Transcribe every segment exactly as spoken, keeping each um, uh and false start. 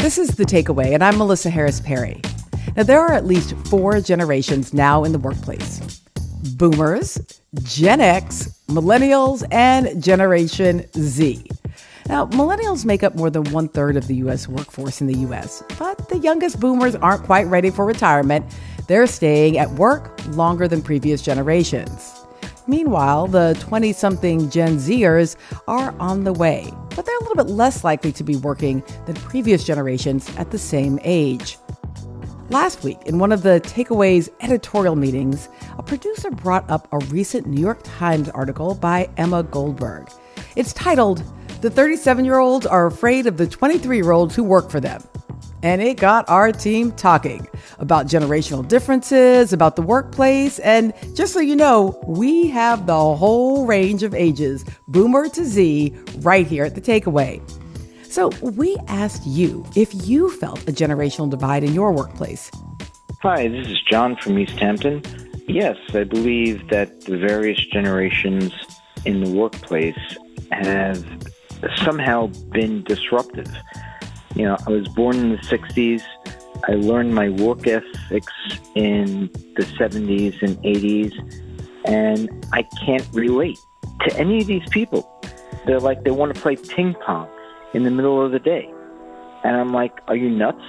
This is The Takeaway, and I'm Melissa Harris Perry. Now, there are at least four generations now in the workplace. Boomers, Gen X, Millennials, and Generation Z. Now, Millennials make up more than one-third of the U S workforce in the U S, but the youngest Boomers aren't quite ready for retirement. They're staying at work longer than previous generations. Meanwhile, the twenty-something Gen Zers are on the way, but they're a little bit less likely to be working than previous generations at the same age. Last week, in one of the Takeaway's editorial meetings, a producer brought up a recent New York Times article by Emma Goldberg. It's titled, "The thirty-seven-year-olds Are Afraid of the twenty-three-Year-Olds Who Work for Them." And it got our team talking about generational differences, about the workplace, and just so you know, we have the whole range of ages, Boomer to Z, right here at The Takeaway. So we asked you if you felt a generational divide in your workplace. Hi, this is John from East Hampton. Yes, I believe that the various generations in the workplace have somehow been disruptive. You know, I was born in the sixties. I learned my work ethics in the seventies and eighties, and I can't relate to any of these people. They're like, they want to play ping pong in the middle of the day. And I'm like, are you nuts?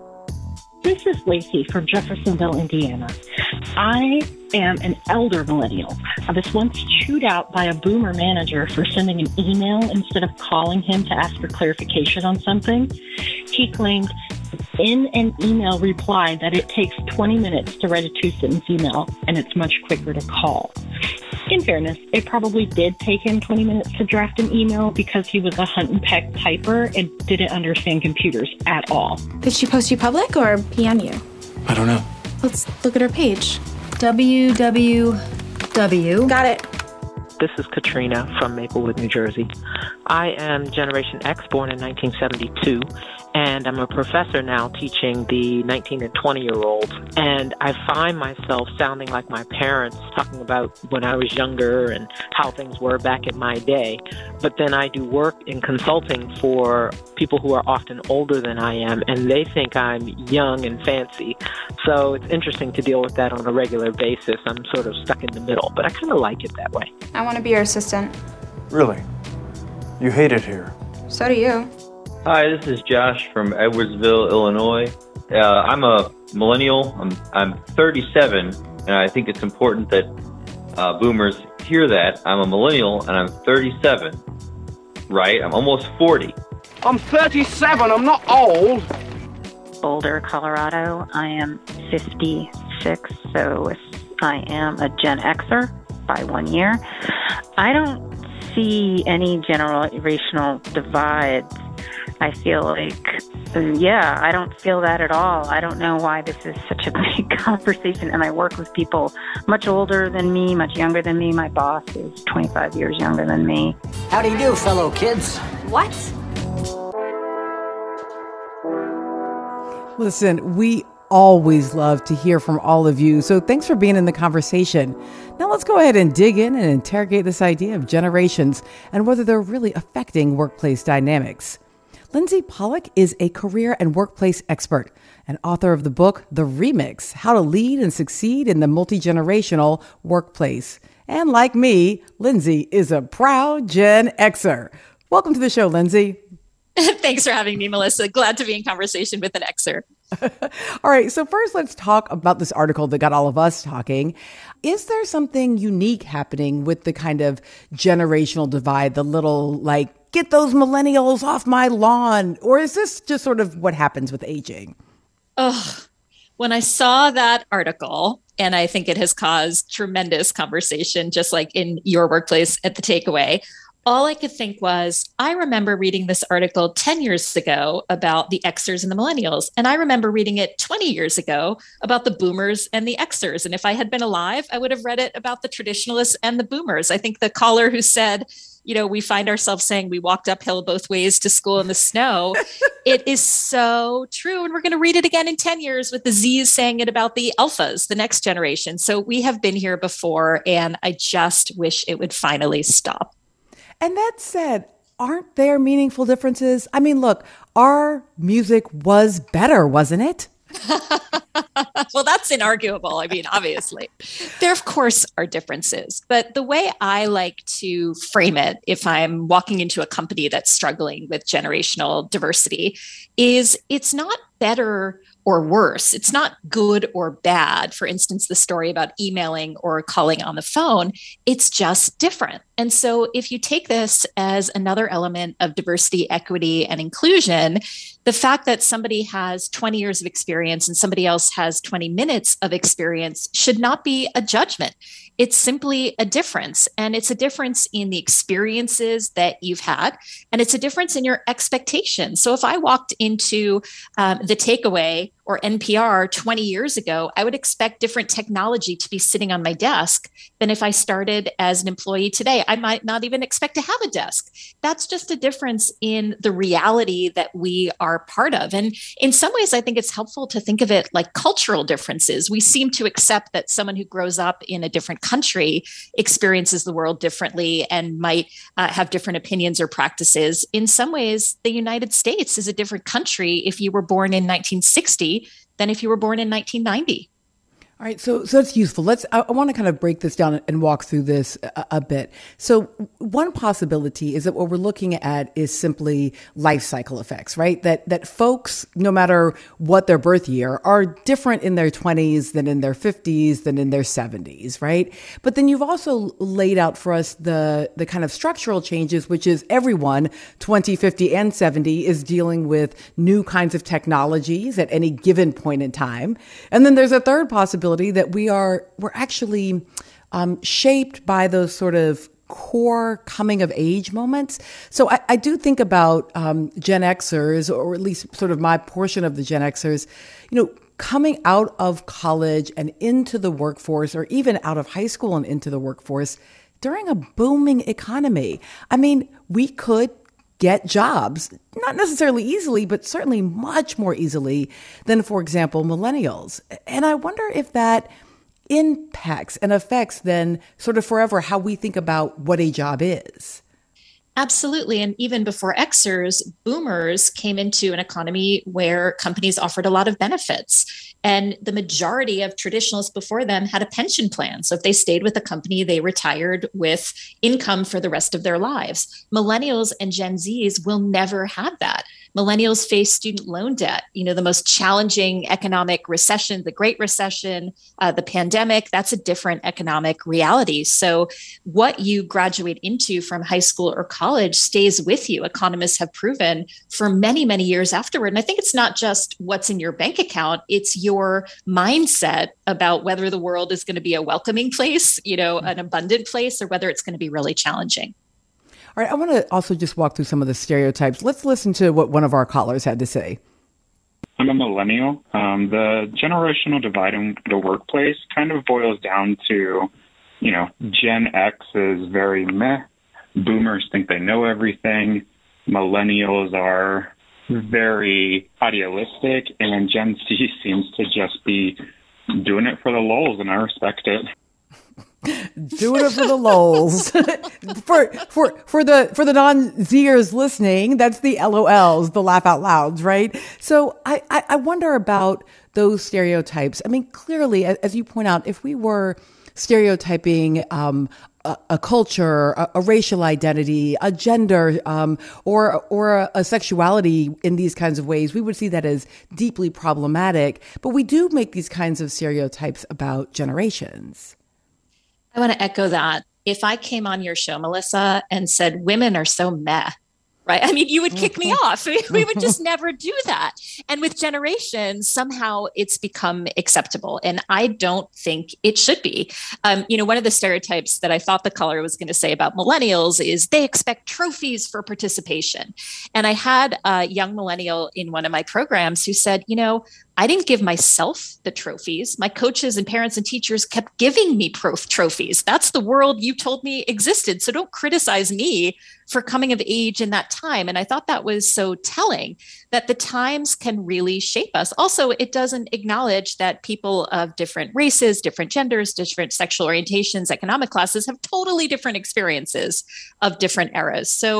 This is Lacey from Jeffersonville, Indiana. I am an elder millennial. I was once chewed out by a boomer manager for sending an email instead of calling him to ask for clarification on something. He claimed in an email reply that it takes twenty minutes to write a two-sentence email, and it's much quicker to call. In fairness, it probably did take him twenty minutes to draft an email because he was a hunt and peck typer and didn't understand computers at all. Did she post you public or P M you? I don't know. Let's look at her page. W W W. Got it. This is Katrina from Maplewood, New Jersey. I am Generation X, born in nineteen seventy-two, and I'm a professor now teaching the nineteen and twenty-year-olds. And I find myself sounding like my parents, talking about when I was younger and how things were back in my day. But then I do work in consulting for people who are often older than I am, and they think I'm young and fancy. So it's interesting to deal with that on a regular basis. I'm sort of stuck in the middle, but I kind of like it that way. I want to be your assistant. Really? You hate it here? So do you. Hi, this is Josh from Edwardsville, Illinois. Uh, I'm a millennial. I'm, I'm thirty-seven, and I think it's important that uh, boomers hear that. I'm a millennial, and I'm thirty-seven, right? I'm almost forty. I'm thirty-seven. I'm not old. Boulder, Colorado. I am fifty-six, so I am a Gen Xer by one year. I don't see any generational divides. I feel like, yeah, I don't feel that at all. I don't know why this is such a big conversation. And I work with people much older than me, much younger than me. My boss is twenty-five years younger than me. How do you do, fellow kids? What? Listen, we always love to hear from all of you, so thanks for being in the conversation. Now let's go ahead and dig in and interrogate this idea of generations and whether they're really affecting workplace dynamics. Lindsay Pollock is a career and workplace expert and author of the book, The Remix, How to Lead and Succeed in the Multi-Generational Workplace. And like me, Lindsay is a proud Gen Xer. Welcome to the show, Lindsay. Thanks for having me, Melissa. Glad to be in conversation with an Xer. All right. So first, let's talk about this article that got all of us talking. Is there something unique happening with the kind of generational divide, the little like, get those millennials off my lawn? Or is this just sort of what happens with aging? Oh, when I saw that article, and I think it has caused tremendous conversation, just like in your workplace at The Takeaway, all I could think was, I remember reading this article ten years ago about the Xers and the millennials. And I remember reading it twenty years ago about the boomers and the Xers. And if I had been alive, I would have read it about the traditionalists and the boomers. I think the caller who said, you know, we find ourselves saying we walked uphill both ways to school in the snow. It is so true. And we're going to read it again in ten years with the Zs saying it about the alphas, the next generation. So we have been here before, and I just wish it would finally stop. And that said, aren't there meaningful differences? I mean, look, our music was better, wasn't it? Well, that's inarguable. I mean, obviously, there, of course, are differences. But the way I like to frame it, if I'm walking into a company that's struggling with generational diversity, is it's not better or worse. It's not good or bad. For instance, the story about emailing or calling on the phone, it's just different. And so if you take this as another element of diversity, equity, and inclusion, the fact that somebody has twenty years of experience and somebody else has twenty minutes of experience should not be a judgment. It's simply a difference. And it's a difference in the experiences that you've had. And it's a difference in your expectations. So if I walked into um, The Takeaway or N P R twenty years ago, I would expect different technology to be sitting on my desk than if I started as an employee today. I might not even expect to have a desk. That's just a difference in the reality that we are part of. And in some ways, I think it's helpful to think of it like cultural differences. We seem to accept that someone who grows up in a different country experiences the world differently and might uh, have different opinions or practices. In some ways, the United States is a different country if you were born in nineteen sixty than if you were born in nineteen ninety. All right, so so that's useful. Let's. I, I want to kind of break this down and walk through this a, a bit. So one possibility is that what we're looking at is simply life cycle effects, right? That that folks, no matter what their birth year, are different in their twenties than in their fifties than in their seventies, right? But then you've also laid out for us the the kind of structural changes, which is everyone, twenty, fifty, and seventy, is dealing with new kinds of technologies at any given point in time. And then there's a third possibility that we are, we're actually um, shaped by those sort of core coming of age moments. So I, I do think about um, Gen Xers, or at least sort of my portion of the Gen Xers, you know, coming out of college and into the workforce, or even out of high school and into the workforce during a booming economy. I mean, we could get jobs, not necessarily easily, but certainly much more easily than, for example, millennials. And I wonder if that impacts and affects then sort of forever how we think about what a job is. Absolutely. And even before Xers, boomers came into an economy where companies offered a lot of benefits. And the majority of traditionalists before them had a pension plan. So if they stayed with a company, they retired with income for the rest of their lives. Millennials and Gen Zs will never have that. Millennials face student loan debt, you know, the most challenging economic recession, the Great Recession, uh, the pandemic, that's a different economic reality. So what you graduate into from high school or college stays with you. Economists have proven for many, many years afterward. And I think it's not just what's in your bank account, it's your mindset about whether the world is going to be a welcoming place, you know, an abundant place, or whether it's going to be really challenging. All right, I want to also just walk through some of the stereotypes. Let's listen to what one of our callers had to say. I'm a millennial. Um, the generational divide in the workplace kind of boils down to, you know, Gen X is very meh. Boomers think they know everything. Millennials are very idealistic. And Gen Z seems to just be doing it for the lulz, and I respect it. Doing it for the lulz. for for for the for the non-Zers listening, that's the L O Ls, the laugh out louds, right? So I, I I wonder about those stereotypes. I mean, clearly, as you point out, if we were stereotyping um, a, a culture, a, a racial identity, a gender, um, or or a, a sexuality in these kinds of ways, we would see that as deeply problematic. But we do make these kinds of stereotypes about generations. I want to echo that. If I came on your show, Melissa, and said women are so meh, right? I mean, you would kick me off. We would just never do that. And with generations, somehow it's become acceptable. And I don't think it should be. Um, you know, one of the stereotypes that I thought the caller was going to say about millennials is they expect trophies for participation. And I had a young millennial in one of my programs who said, you know, I didn't give myself the trophies. My coaches and parents and teachers kept giving me prof- trophies. That's the world you told me existed. So don't criticize me for coming of age in that time. And I thought that was so telling that the times can really shape us. Also, it doesn't acknowledge that people of different races, different genders, different sexual orientations, economic classes have totally different experiences of different eras. So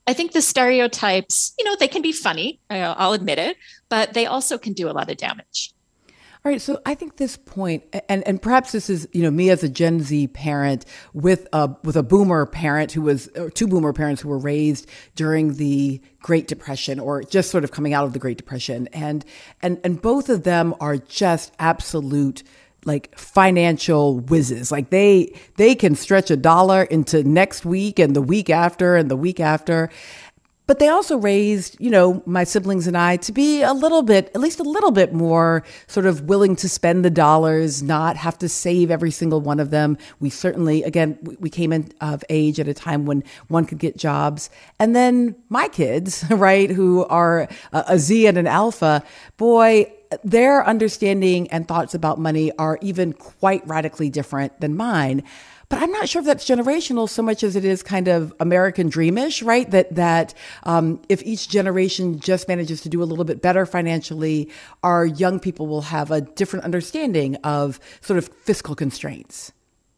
I think the stereotypes, you know, they can be funny, I'll admit it, but they also can do a lot of damage. All right, so I think this point, and, and perhaps this is, you know, me as a Gen Z parent with a with a boomer parent who was, or two boomer parents who were raised during the Great Depression or just sort of coming out of the Great Depression, and and and both of them are just absolute like financial whizzes. Like they they can stretch a dollar into next week and the week after and the week after. But they also raised, you know, my siblings and I to be a little bit, at least a little bit more sort of willing to spend the dollars, not have to save every single one of them. We certainly, again, we came in of age at a time when one could get jobs. And then my kids, right, who are a, a Z and an alpha, boy, their understanding and thoughts about money are even quite radically different than mine. But I'm not sure if that's generational so much as it is kind of American dreamish, right? That that um, if each generation just manages to do a little bit better financially, our young people will have a different understanding of sort of fiscal constraints.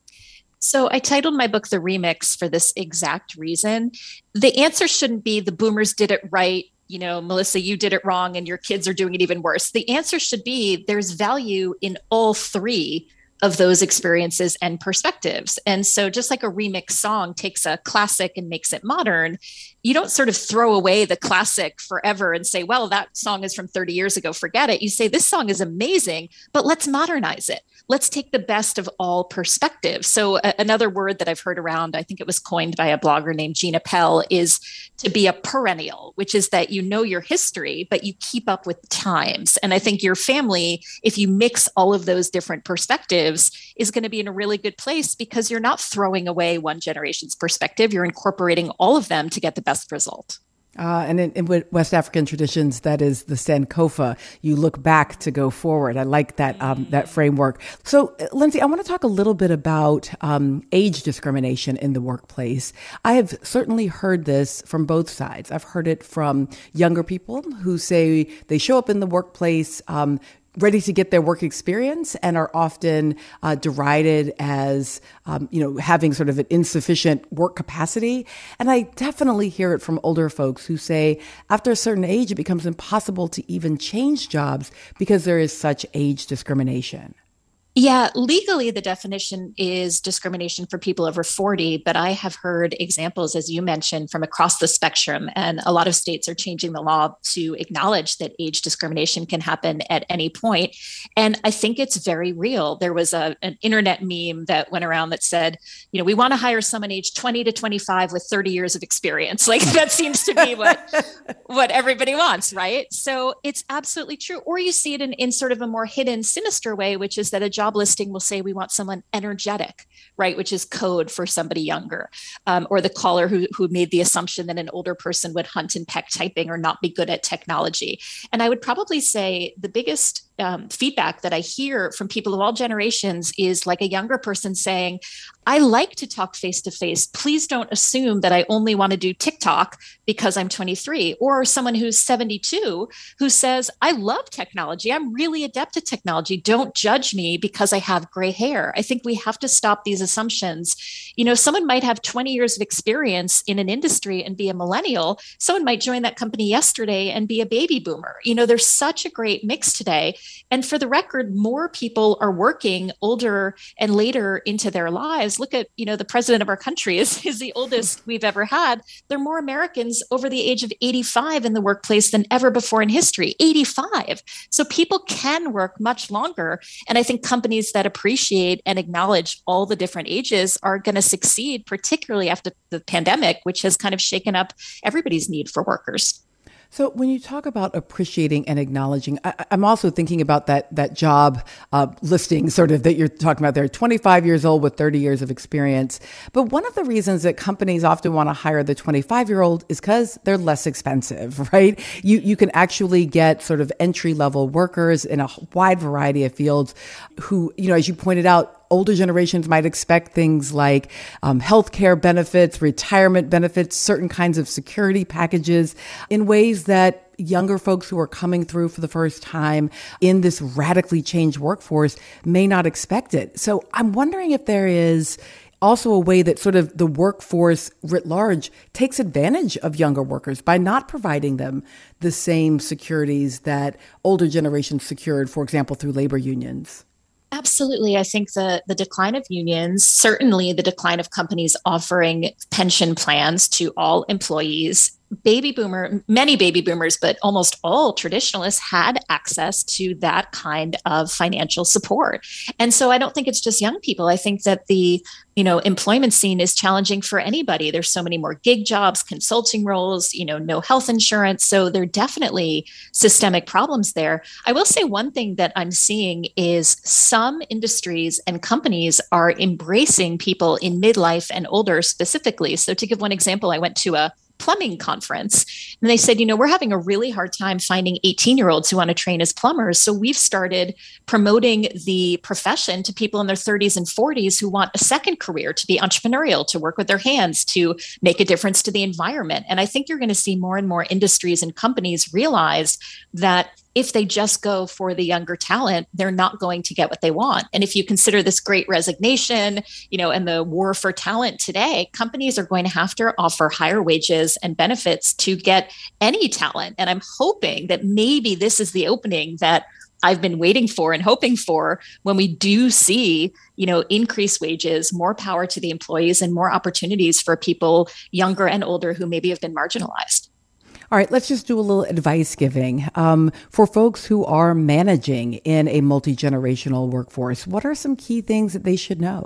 So I titled my book The Remix for this exact reason. The answer shouldn't be the boomers did it right. You know, Melissa, you did it wrong and your kids are doing it even worse. The answer should be there's value in all three of those experiences and perspectives. And so just like a remix song takes a classic and makes it modern, you don't sort of throw away the classic forever and say, well, that song is from thirty years ago, forget it. You say, this song is amazing, but let's modernize it. Let's take the best of all perspectives. So uh, another word that I've heard around, I think it was coined by a blogger named Gina Pell, is to be a perennial, which is that you know your history, but you keep up with times. And I think your family, if you mix all of those different perspectives, is going to be in a really good place because you're not throwing away one generation's perspective. You're incorporating all of them to get the best result. Uh, and in, in West African traditions, that is the Sankofa. You look back to go forward. I like that um, that framework. So, Lindsay, I want to talk a little bit about um, age discrimination in the workplace. I have certainly heard this from both sides. I've heard it from younger people who say they show up in the workplace um, ready to get their work experience and are often uh, derided as, um, you know, having sort of an insufficient work capacity. And I definitely hear it from older folks who say after a certain age, it becomes impossible to even change jobs because there is such age discrimination. Yeah, legally, the definition is discrimination for people over forty, but I have heard examples, as you mentioned, from across the spectrum. And a lot of states are changing the law to acknowledge that age discrimination can happen at any point. And I think it's very real. There was a, an internet meme that went around that said, you know, we want to hire someone age twenty to twenty-five with thirty years of experience. Like that seems to be what, what everybody wants, right? So it's absolutely true. Or you see it in, in sort of a more hidden, sinister way, which is that a job listing will say we want someone energetic, right? Which is code for somebody younger, um, or the caller who, who made the assumption that an older person would hunt and peck typing or not be good at technology. And I would probably say the biggest um, feedback that I hear from people of all generations is like a younger person saying, I like to talk face to face. Please don't assume that I only want to do TikTok because I'm twenty-three, or someone who's seventy-two who says, I love technology. I'm really adept at technology. Don't judge me because I have gray hair. I think we have to stop these assumptions. You know, someone might have twenty years of experience in an industry and be a millennial. Someone might join that company yesterday and be a baby boomer. You know, there's such a great mix today. And for the record, more people are working older and later into their lives. Look at, you know, the president of our country is, is the oldest we've ever had. There are more Americans over the age of eighty-five in the workplace than ever before in history, eighty-five. So people can work much longer. And I think companies that appreciate and acknowledge all the different ages are going to succeed, particularly after the pandemic, which has kind of shaken up everybody's need for workers. So when you talk about appreciating and acknowledging, I, I'm also thinking about that that job uh, listing sort of that you're talking about there, twenty-five years old with thirty years of experience. But one of the reasons that companies often want to hire the twenty-five-year-old is because they're less expensive, right? You you can actually get sort of entry-level workers in a wide variety of fields who, you know, as you pointed out, older generations might expect things like um, healthcare benefits, retirement benefits, certain kinds of security packages in ways that younger folks who are coming through for the first time in this radically changed workforce may not expect it. So I'm wondering if there is also a way that sort of the workforce writ large takes advantage of younger workers by not providing them the same securities that older generations secured, for example, through labor unions? Absolutely. I think the, the decline of unions, certainly the decline of companies offering pension plans to all employees. Baby boomer, many baby boomers, but almost all traditionalists had access to that kind of financial support. And so I don't think it's just young people. I think that the, you know, employment scene is challenging for anybody. There's so many more gig jobs, consulting roles, you know, no health insurance. So there are definitely systemic problems there. I will say one thing that I'm seeing is some industries and companies are embracing people in midlife and older specifically. So to give one example, I went to a plumbing conference. And they said, you know, we're having a really hard time finding eighteen year olds who want to train as plumbers. So we've started promoting the profession to people in their thirties and forties who want a second career, to be entrepreneurial, to work with their hands, to make a difference to the environment. And I think you're going to see more and more industries and companies realize that if they just go for the younger talent, they're not going to get what they want. And if you consider this great resignation, you know, and the war for talent today, companies are going to have to offer higher wages and benefits to get any talent. And I'm hoping that maybe this is the opening that I've been waiting for and hoping for when we do see, you know, increased wages, more power to the employees, and more opportunities for people younger and older who maybe have been marginalized. All right, let's just do a little advice giving. Um, for folks who are managing in a multi-generational workforce, what are some key things that they should know?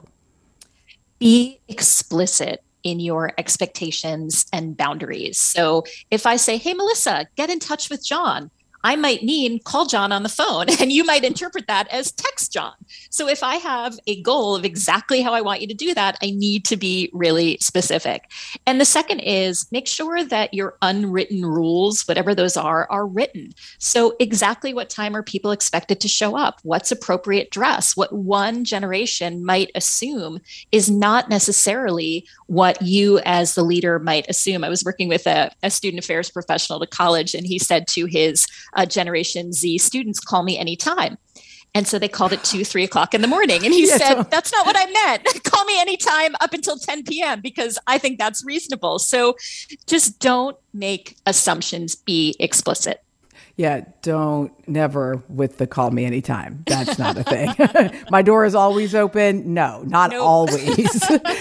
Be explicit in your expectations and boundaries. So if I say, hey, Melissa, get in touch with John, I might mean call John on the phone, and you might interpret that as text John. So if I have a goal of exactly how I want you to do that, I need to be really specific. And the second is make sure that your unwritten rules, whatever those are, are written. So exactly what time are people expected to show up? What's appropriate dress? What one generation might assume is not necessarily what you as the leader might assume. I was working with a, a student affairs professional at college, and he said to his uh, Generation Z students, call me anytime. And so they called it two, three o'clock in the morning. And he yeah, said, so- that's not what I meant. Call me anytime up until ten p.m. because I think that's reasonable. So just don't make assumptions, be explicit. Yeah, don't never with the call me anytime. That's not a thing. My door is always open. No, not nope. always.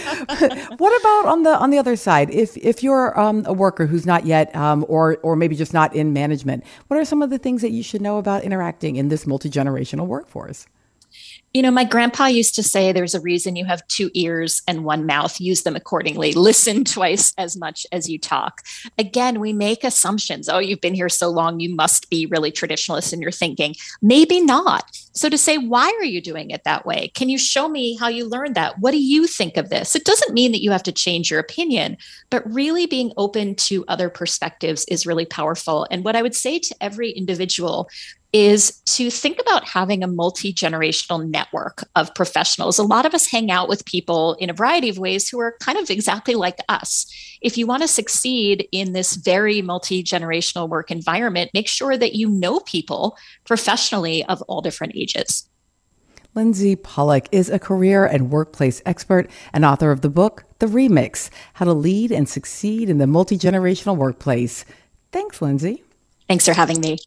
What about on the on the other side? If if you're um, a worker who's not yet, um, or or maybe just not in management, what are some of the things that you should know about interacting in this multi-generational workforce? You know, my grandpa used to say there's a reason you have two ears and one mouth. Use them accordingly. Listen twice as much as you talk. Again, we make assumptions. Oh, you've been here so long, you must be really traditionalist in your thinking. Maybe not. So to say, why are you doing it that way? Can you show me how you learned that? What do you think of this? It doesn't mean that you have to change your opinion, but really being open to other perspectives is really powerful. And what I would say to every individual is to think about having a multi-generational network of professionals. A lot of us hang out with people in a variety of ways who are kind of exactly like us. If you want to succeed in this very multi-generational work environment, make sure that you know people professionally of all different ages. Lindsay Pollack is a career and workplace expert and author of the book, The Remix, How to Lead and Succeed in the Multi-Generational Workplace. Thanks, Lindsay. Thanks for having me.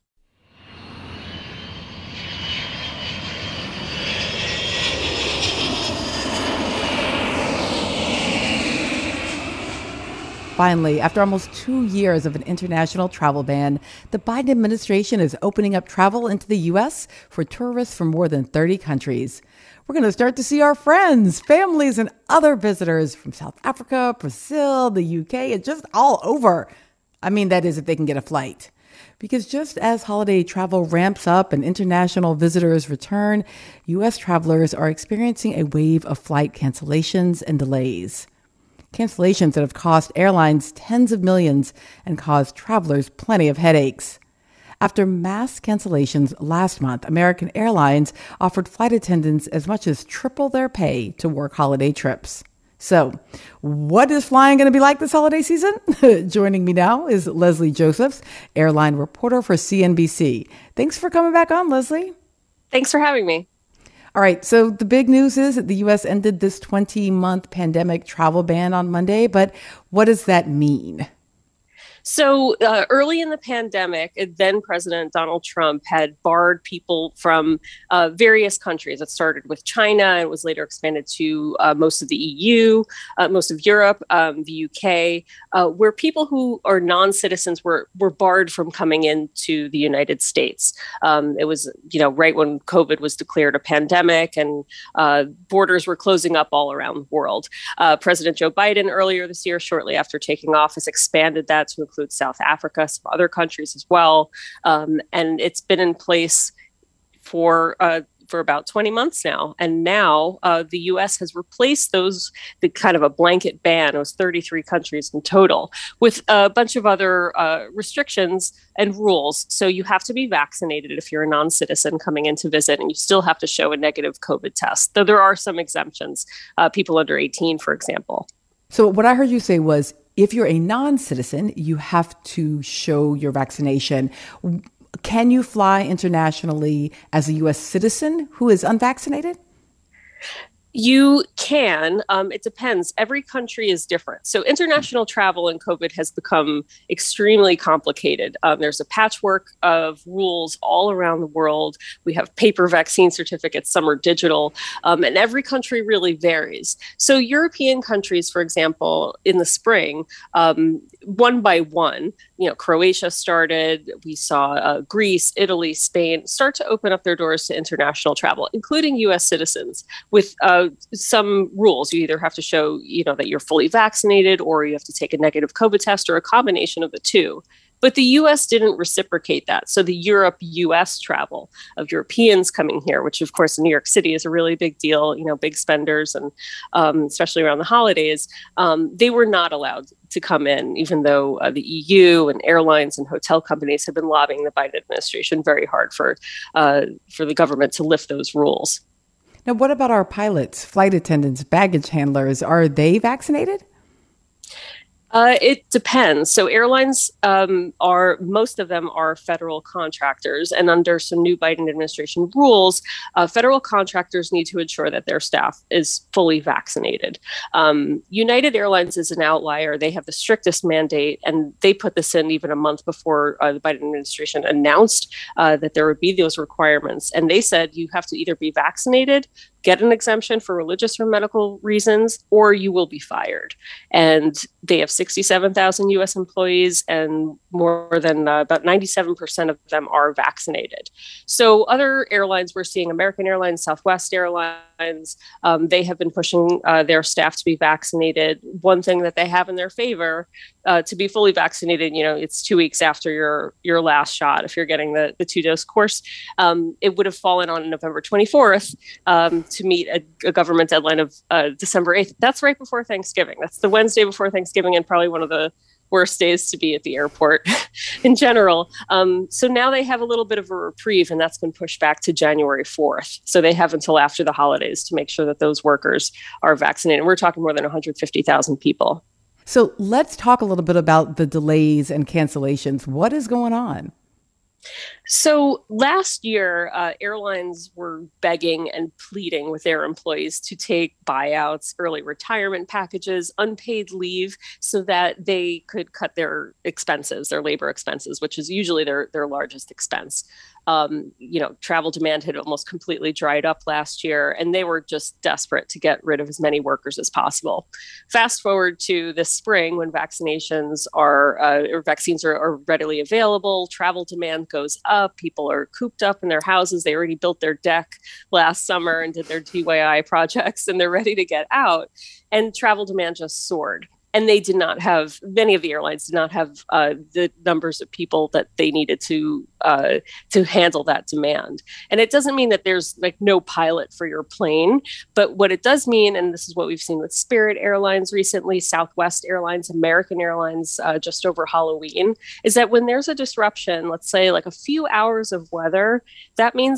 Finally, after almost two years of an international travel ban, the Biden administration is opening up travel into the U S for tourists from more than thirty countries. We're going to start to see our friends, families, and other visitors from South Africa, Brazil, the U K, and just all over. I mean, that is if they can get a flight. Because just as holiday travel ramps up and international visitors return, U S travelers are experiencing a wave of flight cancellations and delays. Cancellations that have cost airlines tens of millions and caused travelers plenty of headaches. After mass cancellations last month, American Airlines offered flight attendants as much as triple their pay to work holiday trips. So, what is flying going to be like this holiday season? Joining me now is Leslie Josephs, airline reporter for C N B C. Thanks for coming back on, Leslie. Thanks for having me. All right. So the big news is that the U S ended this twenty-month pandemic travel ban on Monday. But what does that mean? So uh, early in the pandemic, then President Donald Trump had barred people from uh, various countries. It started with China and was later expanded to uh, most of the E U, uh, most of Europe, um, the U K, uh, where people who are non-citizens were were barred from coming into the United States. Um, it was, you know, right when COVID was declared a pandemic and uh, borders were closing up all around the world. Uh, President Joe Biden earlier this year, shortly after taking office, expanded that to include South Africa, some other countries as well. Um, and it's been in place for uh, for about twenty months now. And now uh, the U S has replaced those, the kind of a blanket ban, it was thirty-three countries in total, with a bunch of other uh, restrictions and rules. So you have to be vaccinated if you're a non-citizen coming in to visit, and you still have to show a negative COVID test, though there are some exemptions, uh, people under eighteen, for example. So what I heard you say was, if you're a non-citizen, you have to show your vaccination. Can you fly internationally as a U S citizen who is unvaccinated? You can. Um, it depends. Every country is different. So international travel in COVID has become extremely complicated. Um, there's a patchwork of rules all around the world. We have paper vaccine certificates, some are digital, um, and every country really varies. So European countries, for example, in the spring, um, one by one, you know, Croatia started, we saw uh, Greece, Italy, Spain start to open up their doors to international travel, including U S citizens, with uh, some rules. You either have to show, you know, that you're fully vaccinated, or you have to take a negative COVID test, or a combination of the two. But the U S didn't reciprocate that. So the Europe-U S travel of Europeans coming here, which of course in New York City is a really big deal, you know, big spenders, and um, especially around the holidays, um, they were not allowed to come in, even though uh, the E U and airlines and hotel companies have been lobbying the Biden administration very hard for uh, for the government to lift those rules. Now, what about our pilots, flight attendants, baggage handlers? Are they vaccinated? Uh, it depends. So airlines um, are, most of them are federal contractors. And under some new Biden administration rules, uh, federal contractors need to ensure that their staff is fully vaccinated. Um, United Airlines is an outlier. They have the strictest mandate, and they put this in even a month before uh, the Biden administration announced uh, that there would be those requirements. And they said you have to either be vaccinated, get an exemption for religious or medical reasons, or you will be fired. And they have sixty-seven thousand U S employees, and more than uh, about ninety-seven percent of them are vaccinated. So other airlines, we're seeing American Airlines, Southwest Airlines, um, they have been pushing uh, their staff to be vaccinated. One thing that they have in their favor, uh, to be fully vaccinated, you know, it's two weeks after your your last shot, if you're getting the, the two-dose course. Um, it would have fallen on November twenty-fourth um, to meet a, a government deadline of uh, December eighth. That's right before Thanksgiving. That's the Wednesday before Thanksgiving, and probably one of the worst days to be at the airport in general. Um, so now they have a little bit of a reprieve, and that's been pushed back to January fourth. So they have until after the holidays to make sure that those workers are vaccinated. We're talking more than one hundred fifty thousand people. So let's talk a little bit about the delays and cancellations. What is going on? So last year, uh, airlines were begging and pleading with their employees to take buyouts, early retirement packages, unpaid leave, so that they could cut their expenses, their labor expenses, which is usually their, their largest expense. Um, you know, travel demand had almost completely dried up last year, and they were just desperate to get rid of as many workers as possible. Fast forward to this spring, when vaccinations are, uh, or vaccines are, are readily available, travel demand goes up, people are cooped up in their houses. They already built their deck last summer and did their T Y I projects, and they're ready to get out. And travel demand just soared. And they did not have, many of the airlines did not have uh, the numbers of people that they needed to uh, to handle that demand. And it doesn't mean that there's like no pilot for your plane, but what it does mean, and this is what we've seen with Spirit Airlines recently, Southwest Airlines, American Airlines uh, just over Halloween, is that when there's a disruption, let's say like a few hours of weather, that means that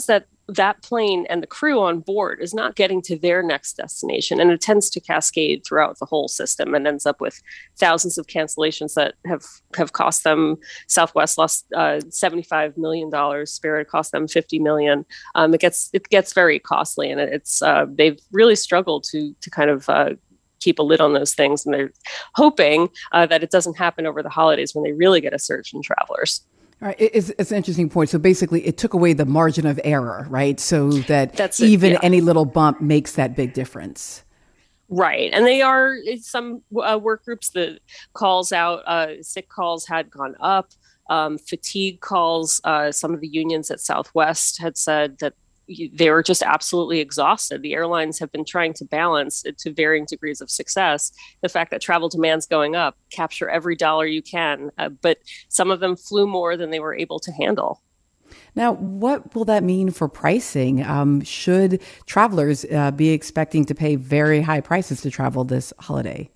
that plane and the crew on board is not getting to their next destination, and it tends to cascade throughout the whole system and ends up with thousands of cancellations that have have cost them. Southwest lost uh, seventy-five million dollars. Spirit cost them fifty million dollars. Um, it gets it gets very costly, and it's uh, they've really struggled to to kind of uh, keep a lid on those things, and they're hoping uh, that it doesn't happen over the holidays when they really get a surge in travelers. All right, it's, it's an interesting point. So basically, it took away the margin of error, right? So that That's it, even yeah. any little bump makes that big difference. Right. And they are some uh, work groups, the calls out, uh, sick calls had gone up, um, fatigue calls. Uh, some of the unions at Southwest had said that they were just absolutely exhausted. The airlines have been trying to balance, to varying degrees of success, the fact that travel demand's going up, capture every dollar you can, uh, but some of them flew more than they were able to handle. Now, what will that mean for pricing? Um, should travelers uh, be expecting to pay very high prices to travel this holiday?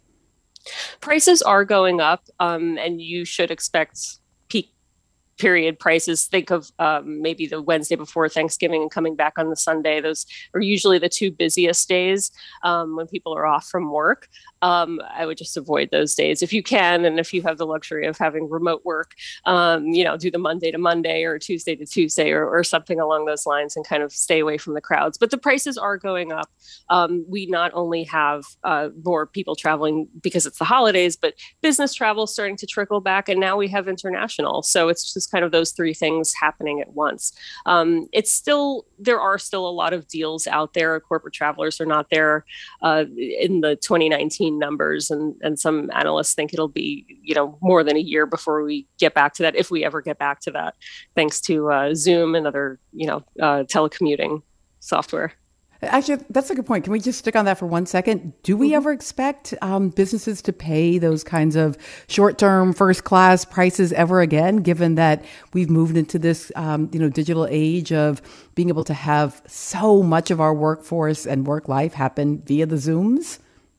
Prices are going up, um, and you should expect peak period prices. Think of um, maybe the Wednesday before Thanksgiving and coming back on the Sunday. Those are usually the two busiest days um, when people are off from work. Um, I would just avoid those days if you can. And if you have the luxury of having remote work, um, you know, do the Monday to Monday or Tuesday to Tuesday or, or something along those lines and kind of stay away from the crowds. But the prices are going up. Um, we not only have uh, more people traveling because it's the holidays, but business travel is starting to trickle back. And now we have international. So it's just kind of those three things happening at once. Um, it's still, there are still a lot of deals out there. Corporate travelers are not there uh, in the twenty nineteen numbers, and and some analysts think it'll be, you know, more than a year before we get back to that, if we ever get back to that, thanks to uh, Zoom and other, you know, uh, telecommuting software. Actually, that's a good point. Can we just stick on that for one second? Do we mm-hmm. ever expect um, businesses to pay those kinds of short-term first-class prices ever again, given that we've moved into this, um, you know, digital age of being able to have so much of our workforce and work life happen via the Zooms?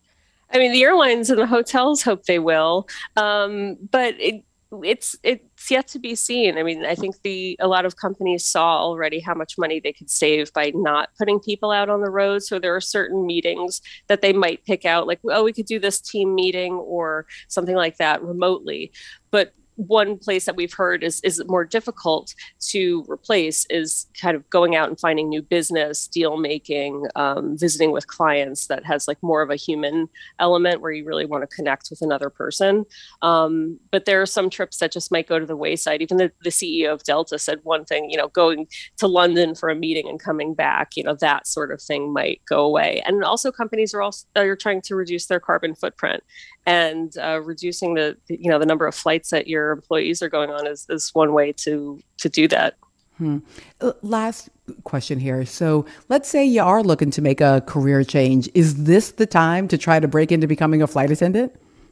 I mean, the airlines and the hotels hope they will, um, but it, it's it's yet to be seen. I mean, I think the a lot of companies saw already how much money they could save by not putting people out on the road. So there are certain meetings that they might pick out, like, oh, we could do this team meeting or something like that remotely. But one place that we've heard is is more difficult to replace is kind of going out and finding new business, deal making, um, visiting with clients that has like more of a human element where you really want to connect with another person. Um, but there are some trips that just might go to the wayside. Even the, the C E O of Delta said one thing, you know, going to London for a meeting and coming back, you know, that sort of thing might go away. And also companies are also are trying to reduce their carbon footprint. And uh, reducing the, you know, the number of flights that your employees are going on is, is one way to to do that. Hmm. Last question here. So let's say you are looking to make a career change. Is this the time to try to break into becoming a flight attendant?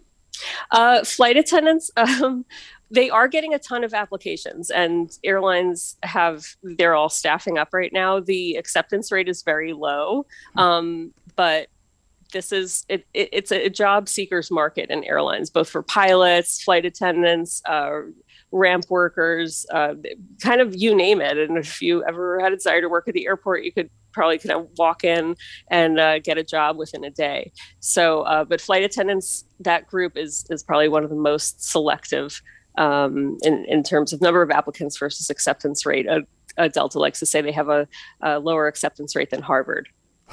Uh, flight attendants, um, they are getting a ton of applications, and airlines have, they're all staffing up right now. The acceptance rate is very low, um, but this is it, it, it's a job seekers market in airlines, both for pilots, flight attendants, uh, ramp workers, uh, kind of you name it. And if you ever had a desire to work at the airport, you could probably kind of walk in and uh, get a job within a day. So, uh, but flight attendants, that group is is probably one of the most selective um, in in terms of number of applicants versus acceptance rate. Uh, uh, Delta likes to say they have a, a lower acceptance rate than Harvard.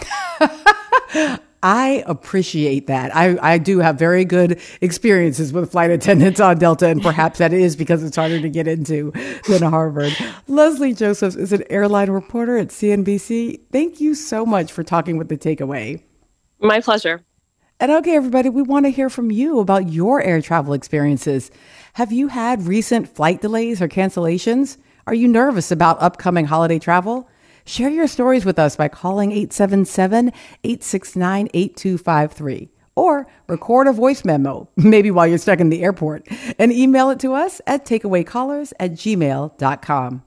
I appreciate that. I, I do have very good experiences with flight attendants on Delta, and perhaps that is because it's harder to get into than Harvard. Leslie Josephs is an airline reporter at C N B C. Thank you so much for talking with The Takeaway. My pleasure. And okay, everybody, we want to hear from you about your air travel experiences. Have you had recent flight delays or cancellations? Are you nervous about upcoming holiday travel? Share your stories with us by calling eight seven seven, eight six nine, eight two five three or record a voice memo, maybe while you're stuck in the airport, and email it to us at takeawaycallers at gmail dot com.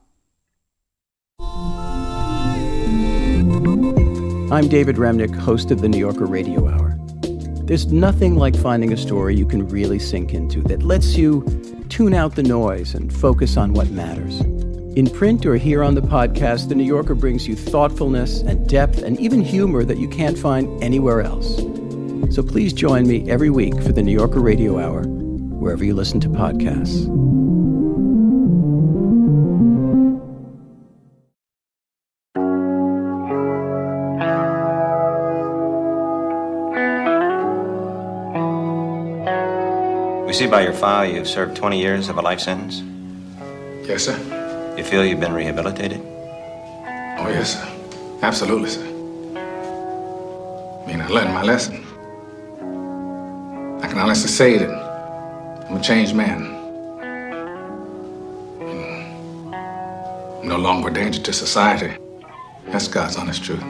I'm David Remnick, host of the New Yorker Radio Hour. There's nothing like finding a story you can really sink into that lets you tune out the noise and focus on what matters. In print or here on the podcast, The New Yorker brings you thoughtfulness and depth and even humor that you can't find anywhere else. So please join me every week for The New Yorker Radio Hour, wherever you listen to podcasts. We see by your file you've served twenty years of a life sentence. Yes, sir. You feel you've been rehabilitated? Oh, yes, sir. Absolutely, sir. I mean, I learned my lesson. I can honestly say that I'm a changed man. I'm no longer a danger to society. That's God's honest truth.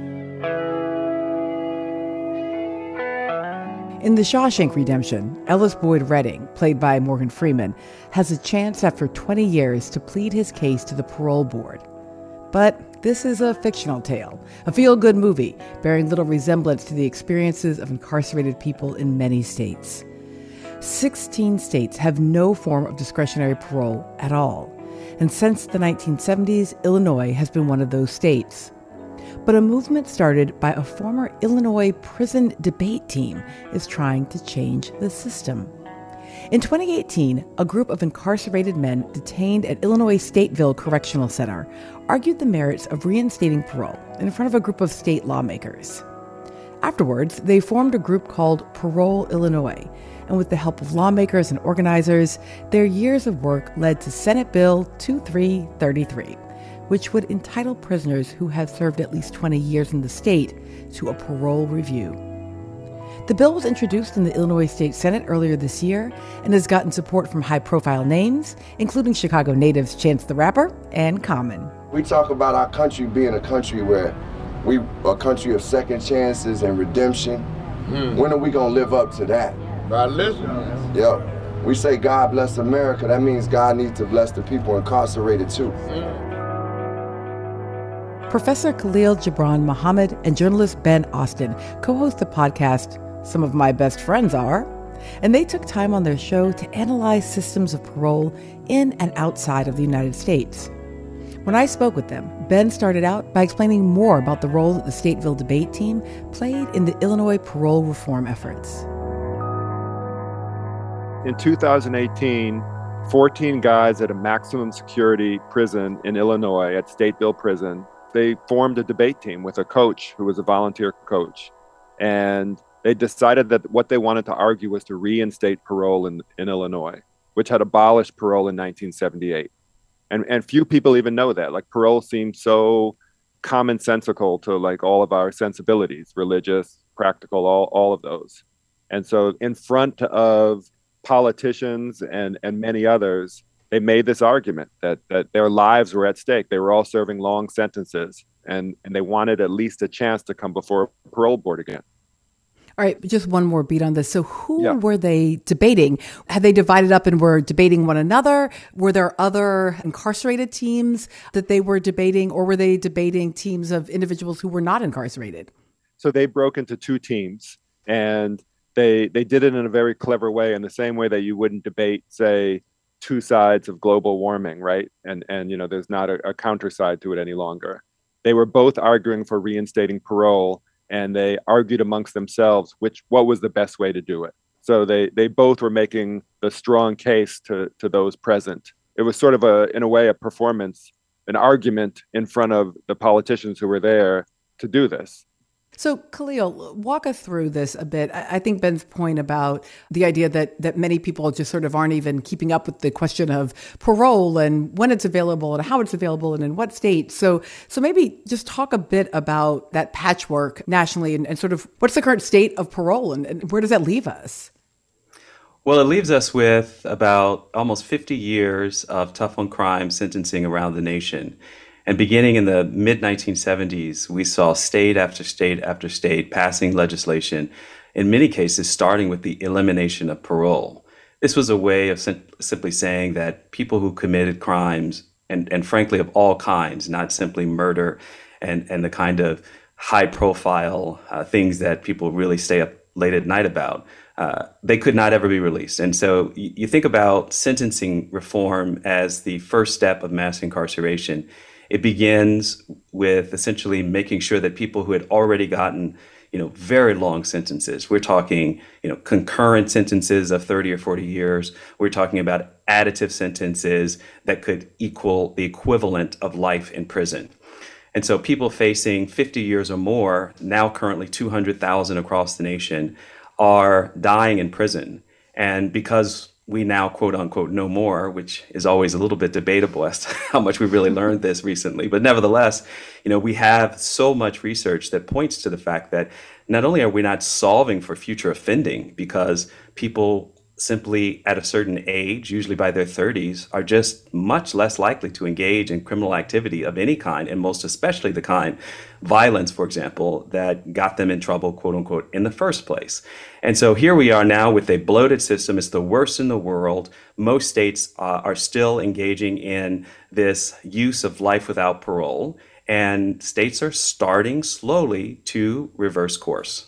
In The Shawshank Redemption, Ellis Boyd Redding, played by Morgan Freeman, has a chance after twenty years to plead his case to the parole board. But this is a fictional tale, a feel-good movie bearing little resemblance to the experiences of incarcerated people in many states. Sixteen states have no form of discretionary parole at all, and since the nineteen seventies, Illinois has been one of those states. But a movement started by a former Illinois prison debate team is trying to change the system. In twenty eighteen, a group of incarcerated men detained at Illinois Stateville Correctional Center argued the merits of reinstating parole in front of a group of state lawmakers. Afterwards, they formed a group called Parole Illinois, and with the help of lawmakers and organizers, their years of work led to Senate Bill twenty-three thirty-three, which would entitle prisoners who have served at least twenty years in the state to a parole review. The bill was introduced in the Illinois State Senate earlier this year and has gotten support from high-profile names, including Chicago natives Chance the Rapper and Common. We talk about our country being a country where we a country of second chances and redemption. Hmm. When are we going to live up to that? By listening. Yep. We say God bless America. That means God needs to bless the people incarcerated too. Hmm. Professor Khalil Gibran Muhammad and journalist Ben Austin co-host the podcast Some of My Best Friends Are, and they took time on their show to analyze systems of parole in and outside of the United States. When I spoke with them, Ben started out by explaining more about the role that the Stateville debate team played in the Illinois parole reform efforts. In two thousand eighteen, fourteen guys at a maximum security prison in Illinois at Stateville Prison, they formed a debate team with a coach who was a volunteer coach. And they decided that what they wanted to argue was to reinstate parole in, in Illinois, which had abolished parole in nineteen seventy-eight. And, and few people even know that. Like, parole seems so commonsensical to like all of our sensibilities, religious, practical, all, all of those. And so in front of politicians and, and many others, they made this argument that, that their lives were at stake. They were all serving long sentences, and, and they wanted at least a chance to come before a parole board again. All right, just one more beat on this. So who yeah. were they debating? Had they divided up and were debating one another? Were there other incarcerated teams that they were debating, or were they debating teams of individuals who were not incarcerated? So they broke into two teams, and they they did it in a very clever way, in the same way that you wouldn't debate, say, two sides of global warming, right? And, and you know, there's not a, a counter side to it any longer. They were both arguing for reinstating parole, and they argued amongst themselves which what was the best way to do it. So they they both were making the strong case to to those present. It was sort of a, in a way, a performance, an argument in front of the politicians who were there to do this. So, Khalil, walk us through this a bit. I think Ben's point about the idea that that many people just sort of aren't even keeping up with the question of parole and when it's available and how it's available and in what state. So, so maybe just talk a bit about that patchwork nationally and, and sort of what's the current state of parole and, and where does that leave us? Well, it leaves us with about almost fifty years of tough on crime sentencing around the nation. And beginning in the mid nineteen seventies, we saw state after state after state passing legislation, in many cases starting with the elimination of parole. This was a way of sim- simply saying that people who committed crimes, and, and frankly of all kinds, not simply murder and, and the kind of high profile uh, things that people really stay up late at night about, uh, they could not ever be released. And so you, you think about sentencing reform as the first step of mass incarceration. It begins with essentially making sure that people who had already gotten, you know, very long sentences, we're talking, you know, concurrent sentences of thirty or forty years. We're talking about additive sentences that could equal the equivalent of life in prison. And so people facing fifty years or more, now currently two hundred thousand across the nation, are dying in prison. And because we now, quote unquote, know more, which is always a little bit debatable as to how much we really learned this recently. But nevertheless, you know, we have so much research that points to the fact that not only are we not solving for future offending, because people simply at a certain age, usually by their thirties, are just much less likely to engage in criminal activity of any kind, and most especially the kind, violence, for example, that got them in trouble, quote unquote, in the first place. And so here we are now with a bloated system. It's the worst in the world. Most states uh, are still engaging in this use of life without parole, and states are starting slowly to reverse course.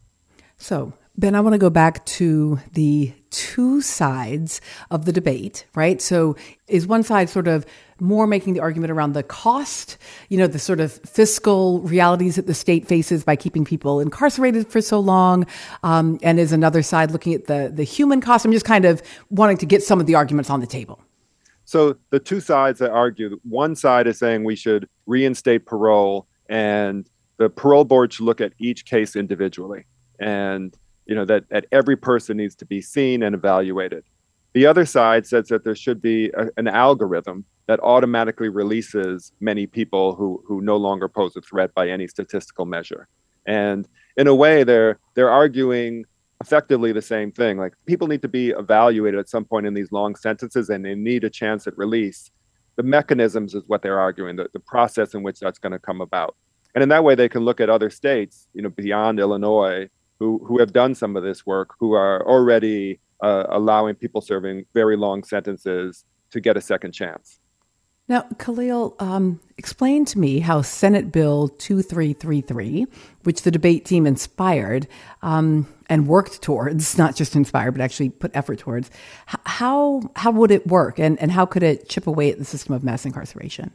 So, Ben, I want to go back to the two sides of the debate, right? So is one side sort of more making the argument around the cost, you know, the sort of fiscal realities that the state faces by keeping people incarcerated for so long? Um, and is another side looking at the, the human cost? I'm just kind of wanting to get some of the arguments on the table. So the two sides that argue, one side is saying we should reinstate parole, and the parole board should look at each case individually. And you know, that, that every person needs to be seen and evaluated. The other side says that there should be a, an algorithm that automatically releases many people who, who no longer pose a threat by any statistical measure. And in a way, they're they're arguing effectively the same thing. Like, people need to be evaluated at some point in these long sentences, and they need a chance at release. The mechanisms is what they're arguing, the, the process in which that's going to come about. And in that way, they can look at other states, you know, beyond Illinois, who who have done some of this work, who are already uh, allowing people serving very long sentences to get a second chance. Now, Khalil, um, explain to me how Senate Bill twenty-three thirty-three, which the debate team inspired um, and worked towards, not just inspired, but actually put effort towards, how how would it work, and, and how could it chip away at the system of mass incarceration?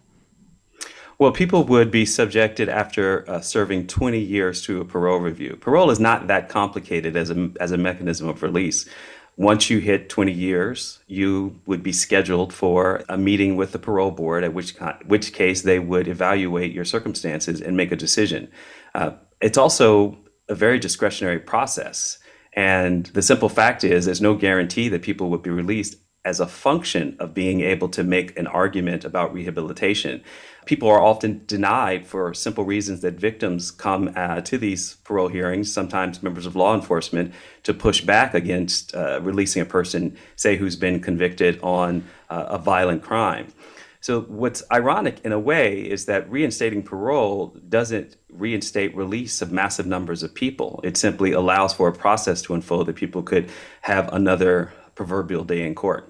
Well, people would be subjected after uh, serving twenty years to a parole review. Parole is not that complicated as a, as a mechanism of release. Once you hit twenty years, you would be scheduled for a meeting with the parole board, at which, which case they would evaluate your circumstances and make a decision. Uh, it's also a very discretionary process. And the simple fact is there's no guarantee that people would be released as a function of being able to make an argument about rehabilitation. People are often denied for simple reasons that victims come uh, to these parole hearings, sometimes members of law enforcement, to push back against uh, releasing a person, say, who's been convicted on uh, a violent crime. So what's ironic in a way is that reinstating parole doesn't reinstate release of massive numbers of people. It simply allows for a process to unfold that people could have another proverbial day in court.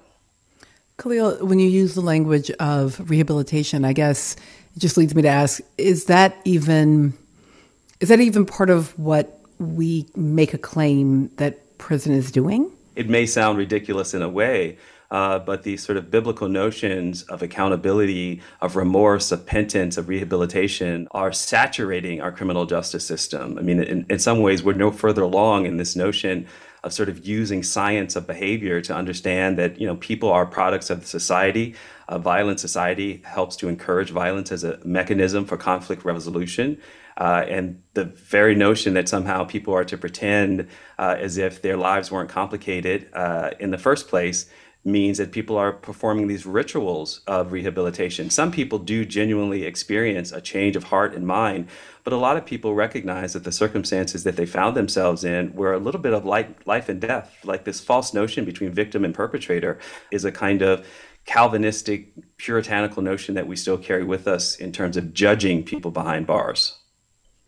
Khalil, when you use the language of rehabilitation, I guess it just leads me to ask, is that even is that even part of what we make a claim that prison is doing? It may sound ridiculous in a way, uh, but these sort of biblical notions of accountability, of remorse, of penance, of rehabilitation are saturating our criminal justice system. I mean, in, in some ways, we're no further along in this notion of sort of using science of behavior to understand that, you know, people are products of society. A violent society helps to encourage violence as a mechanism for conflict resolution. Uh, and the very notion that somehow people are to pretend uh, as if their lives weren't complicated uh, in the first place means that people are performing these rituals of rehabilitation. Some people do genuinely experience a change of heart and mind, but a lot of people recognize that the circumstances that they found themselves in were a little bit of like life and death. Like, this false notion between victim and perpetrator is a kind of Calvinistic, puritanical notion that we still carry with us in terms of judging people behind bars.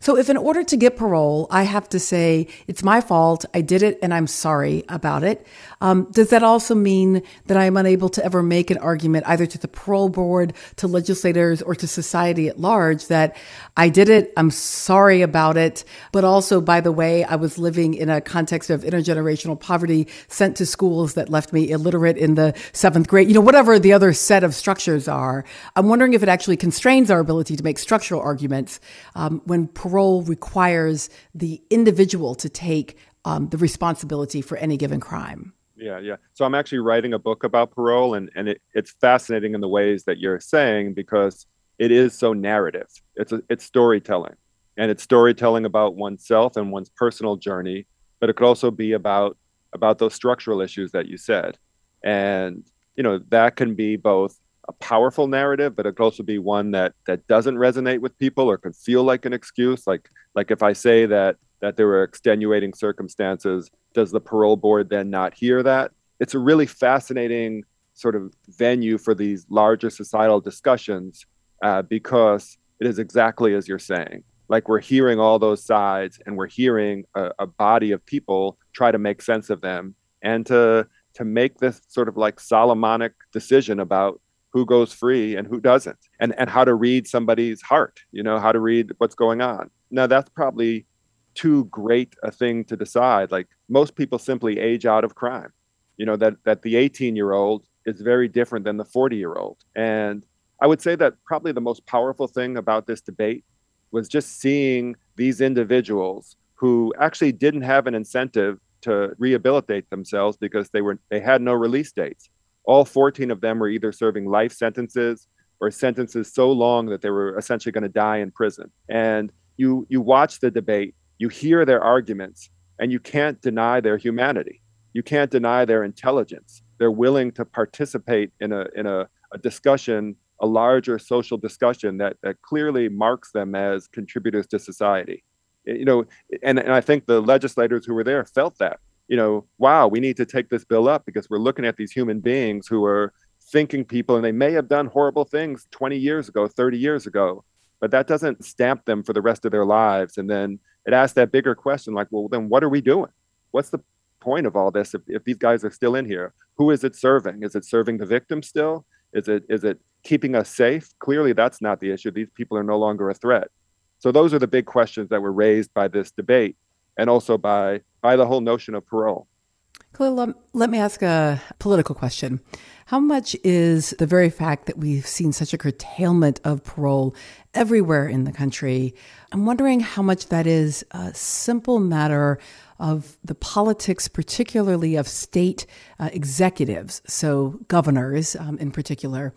So if in order to get parole, I have to say, it's my fault, I did it, and I'm sorry about it, um, does that also mean that I am unable to ever make an argument either to the parole board, to legislators, or to society at large that I did it, I'm sorry about it, but also, by the way, I was living in a context of intergenerational poverty, sent to schools that left me illiterate in the seventh grade, you know, whatever the other set of structures are. I'm wondering if it actually constrains our ability to make structural arguments um, when parole Parole requires the individual to take um, the responsibility for any given crime. Yeah, yeah. So I'm actually writing a book about parole, and, and it, it's fascinating in the ways that you're saying, because it is so narrative. It's a, it's storytelling, and it's storytelling about oneself and one's personal journey, but it could also be about about those structural issues that you said. And, you know, that can be both a powerful narrative, but it could also be one that that doesn't resonate with people or could feel like an excuse. Like like if I say that that there were extenuating circumstances, does the parole board then not hear that? It's a really fascinating sort of venue for these larger societal discussions uh, because it is exactly as you're saying. Like we're hearing all those sides, and we're hearing a, a body of people try to make sense of them and to to make this sort of like Solomonic decision about who goes free and who doesn't, and, and how to read somebody's heart, you know, how to read what's going on. Now, that's probably too great a thing to decide. Like most people simply age out of crime, you know, that, that the eighteen-year-old is very different than the forty-year-old. And I would say that probably the most powerful thing about this debate was just seeing these individuals who actually didn't have an incentive to rehabilitate themselves because they were they had no release dates. All fourteen of them were either serving life sentences or sentences so long that they were essentially going to die in prison. And you you watch the debate, you hear their arguments, and you can't deny their humanity. You can't deny their intelligence. They're willing to participate in a in a, a discussion, a larger social discussion that, that clearly marks them as contributors to society. You know, and, and I think the legislators who were there felt that. You know, wow, we need to take this bill up because we're looking at these human beings who are thinking people, and they may have done horrible things twenty years ago, thirty years ago, but that doesn't stamp them for the rest of their lives. And then it asks that bigger question, like, well, then what are we doing? What's the point of all this if, if these guys are still in here? Who is it serving? Is it serving the victim still? Is it is it keeping us safe? Clearly, that's not the issue. These people are no longer a threat. So those are the big questions that were raised by this debate, and also by by the whole notion of parole. Khalil, um, let me ask a political question. How much is the very fact that we've seen such a curtailment of parole everywhere in the country, I'm wondering how much that is a simple matter of the politics, particularly of state uh, executives, so governors um, in particular,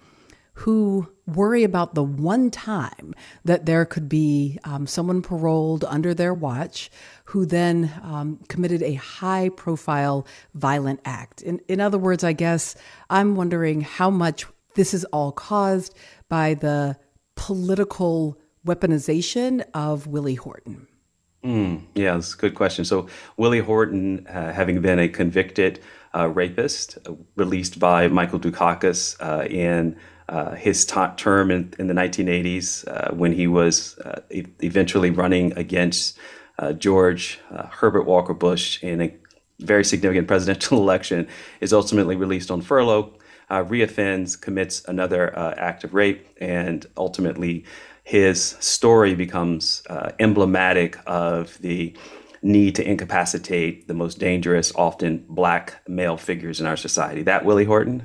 who worry about the one time that there could be um, someone paroled under their watch who then um, committed a high-profile violent act. In, in other words, I guess I'm wondering how much this is all caused by the political weaponization of Willie Horton. Mm, yeah, that's a good question. So Willie Horton, uh, having been a convicted uh, rapist, uh, released by Michael Dukakis uh, in Uh, his t- term in, in the nineteen eighties uh, when he was uh, e- eventually running against uh, George uh, Herbert Walker Bush in a very significant presidential election, is ultimately released on furlough, uh, reoffends, commits another uh, act of rape, and ultimately his story becomes uh, emblematic of the need to incapacitate the most dangerous, often Black male figures in our society. That Willie Horton?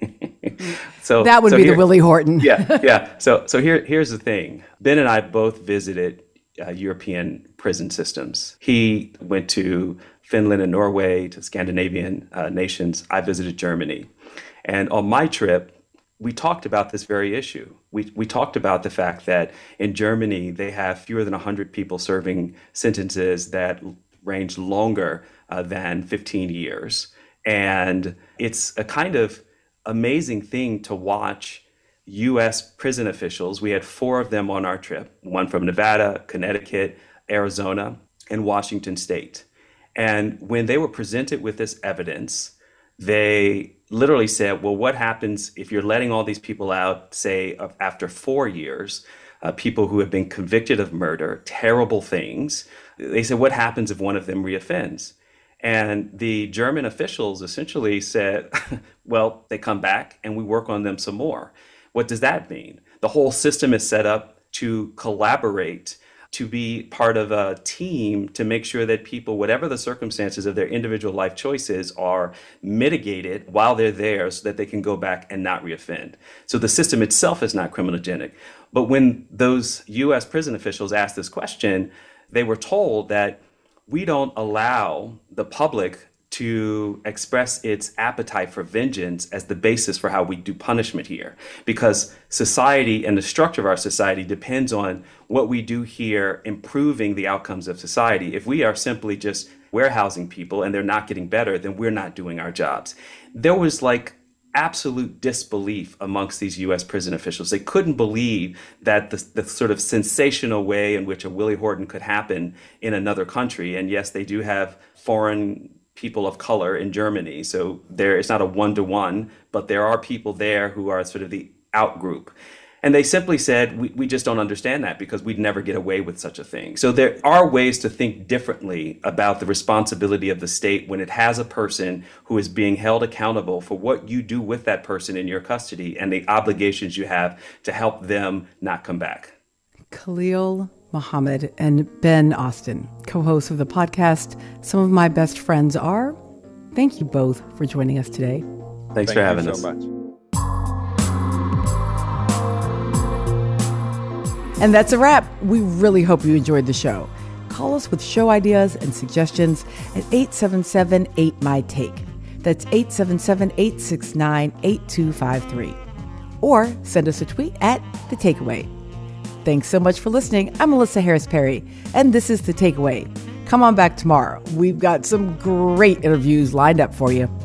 So that would so be here, the Willie Horton. yeah, yeah. So so here here's the thing. Ben and I both visited uh, European prison systems. He went to Finland and Norway, to Scandinavian uh, nations. I visited Germany. And on my trip, we talked about this very issue. We we talked about the fact that in Germany, they have fewer than one hundred people serving sentences that range longer uh, than fifteen years. And it's a kind of amazing thing to watch U S prison officials. We had four of them on our trip, one from Nevada, Connecticut, Arizona, and Washington State. And when they were presented with this evidence, they literally said, well, what happens if you're letting all these people out, say, after four years? uh, people who have been convicted of murder, terrible things. They said, what happens if one of them reoffends? And the German officials essentially said, well, they come back and we work on them some more. What does that mean? The whole system is set up to collaborate, to be part of a team to make sure that people, whatever the circumstances of their individual life choices, are mitigated while they're there so that they can go back and not reoffend. So the system itself is not criminogenic. But when those U S prison officials asked this question, they were told that we don't allow the public to express its appetite for vengeance as the basis for how we do punishment here, because society and the structure of our society depends on what we do here improving the outcomes of society. If we are simply just warehousing people and they're not getting better, then we're not doing our jobs. There was like absolute disbelief amongst these U S prison officials. They couldn't believe that the, the sort of sensational way in which a Willie Horton could happen in another country. And yes, they do have foreign people of color in Germany. So there, it's not a one-to-one, but there are people there who are sort of the out group. And they simply said, we, we just don't understand that because we'd never get away with such a thing. So there are ways to think differently about the responsibility of the state when it has a person who is being held accountable for what you do with that person in your custody and the obligations you have to help them not come back. Khalil Muhammad and Ben Austin, co-hosts of the podcast Some of My Best Friends Are. Thank you both for joining us today. Thanks Thank for having you us. so much. And that's a wrap. We really hope you enjoyed the show. Call us with show ideas and suggestions at eight seven seven, eight, M Y, T A K E. That's eight seven seven, eight six nine, eight two five three. Or send us a tweet at The Takeaway. Thanks so much for listening. I'm Melissa Harris Perry, and this is The Takeaway. Come on back tomorrow. We've got some great interviews lined up for you.